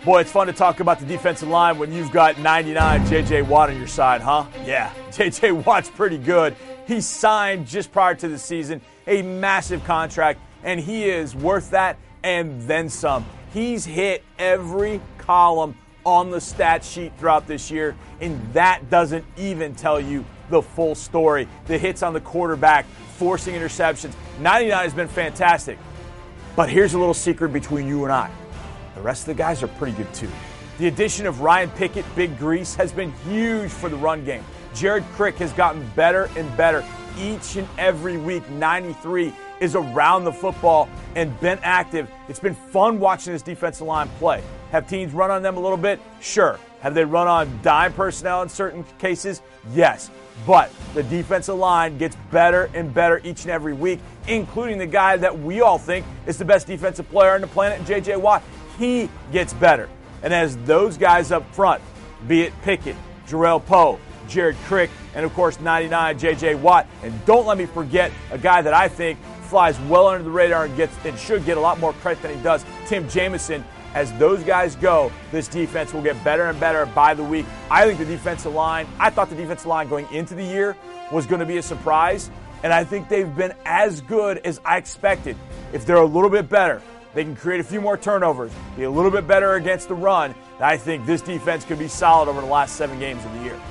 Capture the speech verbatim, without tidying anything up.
Boy, it's fun to talk about the defensive line when you've got ninety-nine J J. Watt on your side, huh? Yeah, J J. Watt's pretty good. He signed just prior to the season a massive contract, and he is worth that and then some. He's hit every column on the stat sheet throughout this year, and that doesn't even tell you the full story. The hits on the quarterback, forcing interceptions. ninety-nine has been fantastic. But here's a little secret between you and I. The rest of the guys are pretty good too. The addition of Ryan Pickett, Big Grease, has been huge for the run game. Jared Crick has gotten better and better each and every week. ninety-three is around the football and been active. It's been fun watching this defensive line play. Have teams run on them a little bit? Sure. Have they run on dime personnel in certain cases? Yes. But the defensive line gets better and better each and every week, including the guy that we all think is the best defensive player on the planet, J J. Watt. He gets better. And as those guys up front, be it Pickett, Jarrell Poe, Jared Crick, and of course ninety-nine J J. Watt. And don't let me forget a guy that I think flies well under the radar and gets and should get a lot more credit than he does, Tim Jamison. As those guys go, this defense will get better and better by the week. I think the defensive line, I thought the defensive line going into the year was going to be a surprise, and I think they've been as good as I expected. If they're a little bit better, they can create a few more turnovers, be a little bit better against the run, I think this defense could be solid over the last seven games of the year.